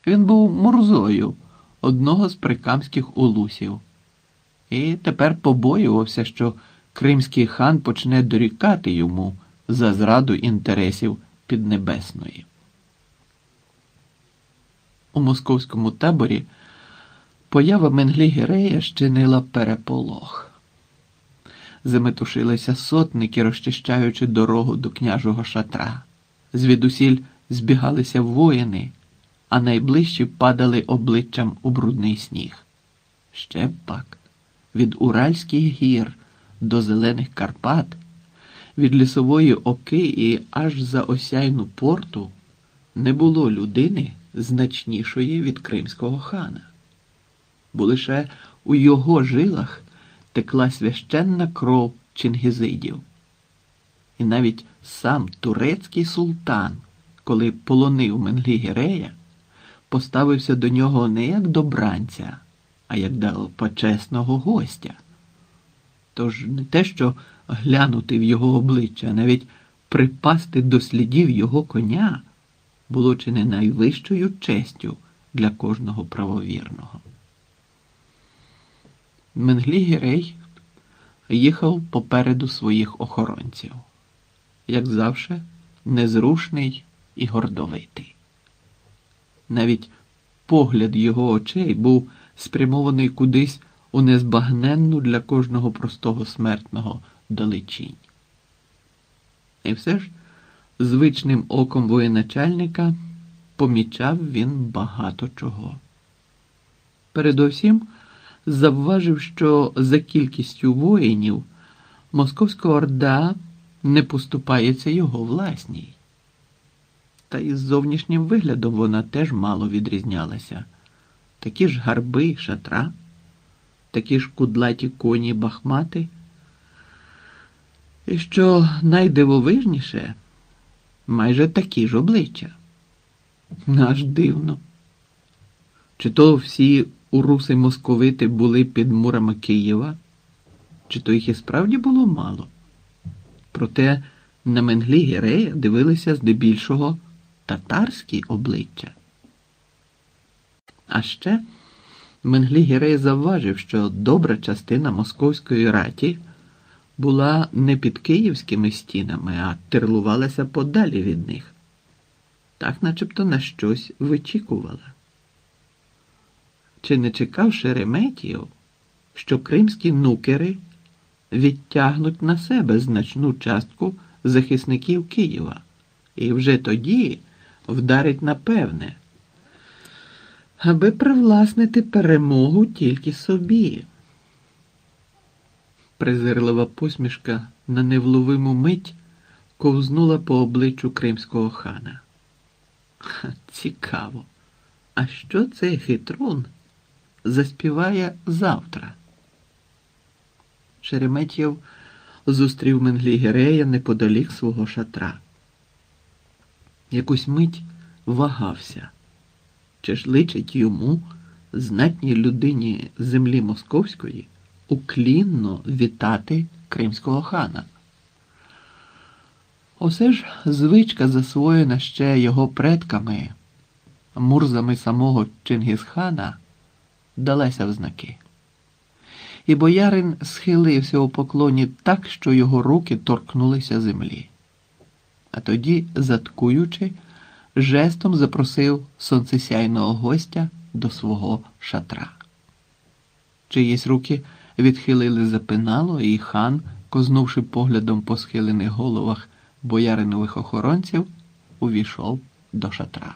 Він був Мурзою, одного з прикамських улусів. І тепер побоювався, що кримський хан почне дорікати йому за зраду інтересів Піднебесної. У московському таборі поява Менглі-Гірея щинила переполох. Заметушилися сотники, розчищаючи дорогу до княжого шатра. Звідусіль збігалися воїни, а найближчі падали обличчям у брудний сніг. Ще б пак, від Уральських гір до Зелених Карпат, від Лісової Оки і аж за Осяйну порту не було людини значнішої від кримського хана. Бо лише у його жилах текла священна кров чингізидів. І навіть сам турецький султан, коли полонив Менглі-Гірея, поставився до нього не як до бранця, а як до почесного гостя. Тож не те, що глянути в його обличчя, а навіть припасти до слідів його коня було чи не найвищою честю для кожного правовірного. Менглі-Гірей їхав попереду своїх охоронців, як завжди, незрушний і гордовитий. Навіть погляд його очей був спрямований кудись у незбагненну для кожного простого смертного далечінь. І все ж звичним оком воєначальника помічав він багато чого. Передовсім завважив, що за кількістю воїнів Московська Орда не поступається його власній. Та й з зовнішнім виглядом вона теж мало відрізнялася. Такі ж гарби й шатра, такі ж кудлаті коні бахмати. І що найдивовижніше, майже такі ж обличчя. Аж дивно. Чи то всі уруси-московити були під мурами Києва, чи то їх і справді було мало. Проте на Менглі-Гірея дивилися здебільшого татарські обличчя. А ще Менглі-Гірей завважив, що добра частина московської раті була не під київськими стінами, а терлувалася подалі від них. Так начебто на щось вичікувала. Чи не чекав Шереметєв, що кримські нукери відтягнуть на себе значну частку захисників Києва і вже тоді вдарить напевне, аби привласнити перемогу тільки собі? Презирлива посмішка на невловиму мить ковзнула по обличчю кримського хана. Цікаво, а що цей хитрун заспіває завтра? Шереметєв зустрів Менглі-Гірея неподалік свого шатра. Якусь мить вагався, чи ж личить йому, знатній людині землі московської, уклінно вітати кримського хана. Осе ж звичка, засвоєна ще його предками, мурзами самого Чингісхана, далася в знаки. І боярин схилився у поклоні так, що його руки торкнулися землі. А тоді, заткуючи, жестом запросив сонцесяйного гостя до свого шатра. Чиїсь руки відхилили запинало, і хан, кознувши поглядом по схилених головах бояринових охоронців, увійшов до шатра.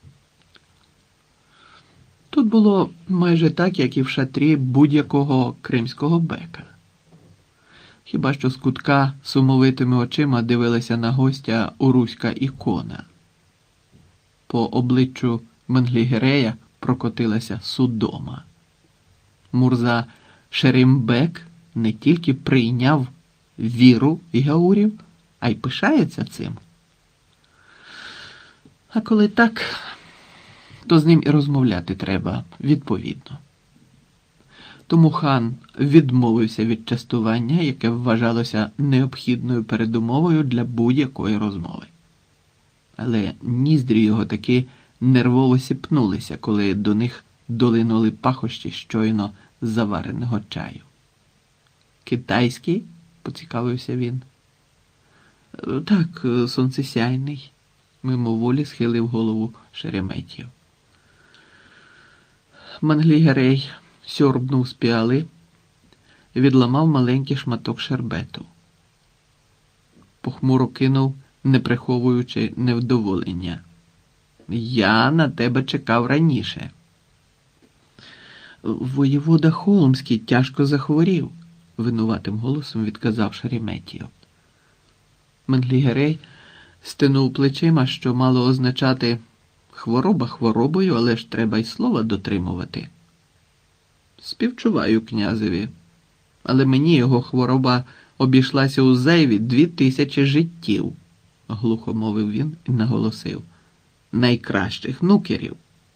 Тут було майже так, як і в шатрі будь-якого кримського бека. Хіба що з кутка сумовитими очима дивилася на гостя уруська ікона. По обличчю Менглі-Гірея прокотилася судома. Мурза Шерімбек не тільки прийняв віру гаурів, а й пишається цим. А коли так, то з ним і розмовляти треба відповідно. Тому хан відмовився від частування, яке вважалося необхідною передумовою для будь-якої розмови. Але ніздрі його таки нервово сіпнулися, коли до них долинули пахощі щойно завареного чаю. «Китайський?» – поцікавився він. «Так, сонцесяйний», – мимоволі схилив голову Шереметьєв. Манглігерей сьорбнув з піали, відламав маленький шматок шербету. Похмуро кинув, не приховуючи невдоволення. «Я на тебе чекав раніше». «Воєвода Холмський тяжко захворів», – винуватим голосом відказав Шереметьєв. Менглігерей стинув плечима, що мало означати «хвороба хворобою, але ж треба й слова дотримувати». «Співчуваю князеві, але мені його хвороба обійшлася у зайві 2000 життів», – глухо мовив він і наголосив. «Найкращих нукерів».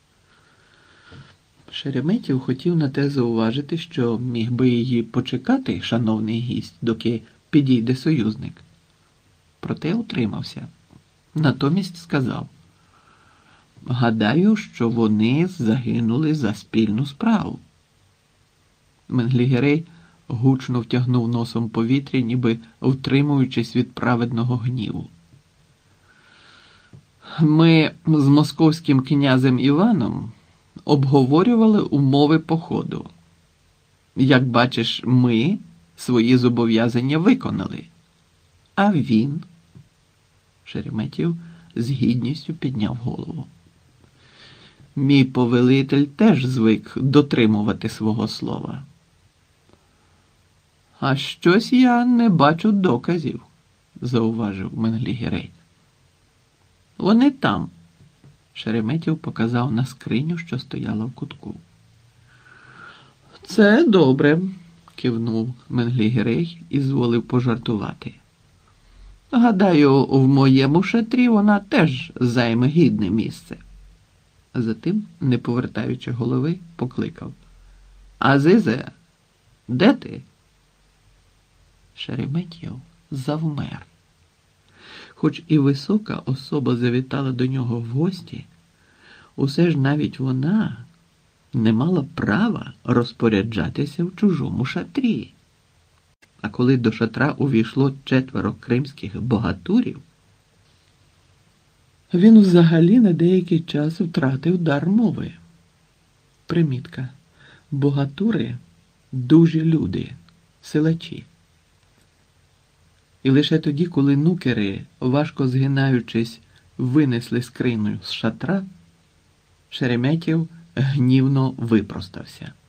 Шереметьєв хотів на те зауважити, що міг би її почекати, шановний гість, доки підійде союзник. Проте утримався. Натомість сказав: «Гадаю, що вони загинули за спільну справу». Менглігерей гучно втягнув носом повітря, ніби втримуючись від праведного гніву. «Ми з московським князем Іваном обговорювали умови походу. Як бачиш, ми свої зобов'язання виконали. А він?» Шереметьєв з гідністю підняв голову. «Мій повелитель теж звик дотримувати свого слова». «А щось я не бачу доказів», – зауважив Менглігерей. «Вони там», – Шереметьєв показав на скриню, що стояла в кутку. «Це добре», – кивнув Менглігерей і зволив пожартувати. «Гадаю, в моєму шатрі вона теж займе гідне місце». Затим, не повертаючи голови, покликав: «Азизе, де ти?» Шереметьєв завмер. Хоч і висока особа завітала до нього в гості, усе ж навіть вона не мала права розпоряджатися в чужому шатрі. А коли до шатра увійшло 4 кримських богатурів, він взагалі на деякий час втратив дар мови. Примітка. Богатури – дужі люди, силачі. І лише тоді, коли нукери, важко згинаючись, винесли скриню з шатра, Шереметьєв гнівно випростався.